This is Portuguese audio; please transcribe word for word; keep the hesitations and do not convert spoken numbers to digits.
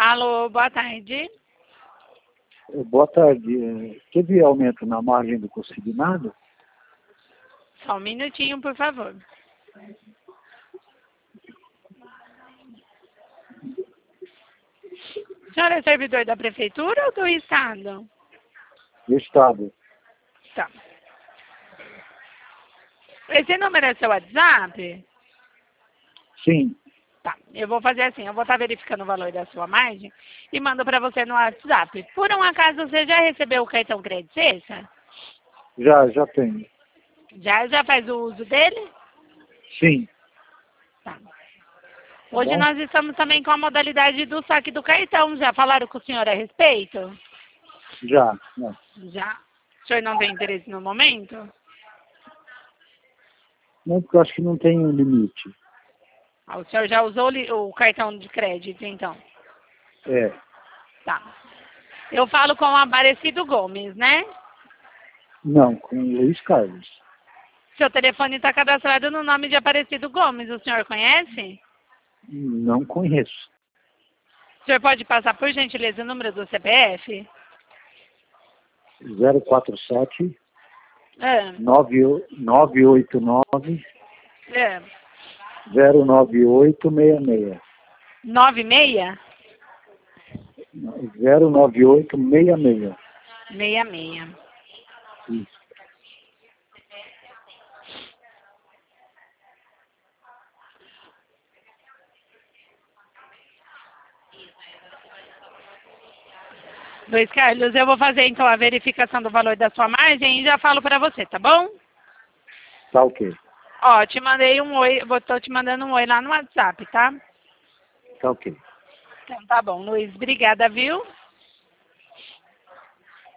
Alô, boa tarde. Boa tarde. Teve aumento na margem do consignado? Só um minutinho, por favor. O senhor é servidor da prefeitura ou do estado? Do Estado. Tá. Esse número é seu WhatsApp? Sim, Tá. Eu vou fazer assim, eu vou estar verificando o valor da sua margem e mando para você no WhatsApp. Por um acaso você já recebeu o cartão Crédito Sexta? já, já tenho. Já, já faz o uso dele? Sim. Tá. Hoje Bom. nós estamos também com a modalidade do saque do cartão. Já falaram com o senhor a respeito? Já. Não, Já. O senhor não tem interesse no momento? não porque eu acho que não tem um limite. Ah, o senhor já usou li- o cartão de crédito, então? É. Tá. Eu falo com o Aparecido Gomes, né? Não, com o Luiz Carlos. Seu telefone está cadastrado no nome de Aparecido Gomes. O senhor conhece? Não conheço. O senhor pode passar, por gentileza, o número do C P F? zero quatro sete, É. nove oito nove, É. zero nove oito seis seis. Nove meia? zero nove oito seis seis. Meia meia. Isso. Luiz Carlos, eu vou fazer então a verificação do valor da sua margem e já falo para você, tá bom? Tá ok. Ó, te mandei um oi, vou tô te mandando um oi lá no WhatsApp, tá? Tá ok. Então tá bom, Luiz, obrigada, viu?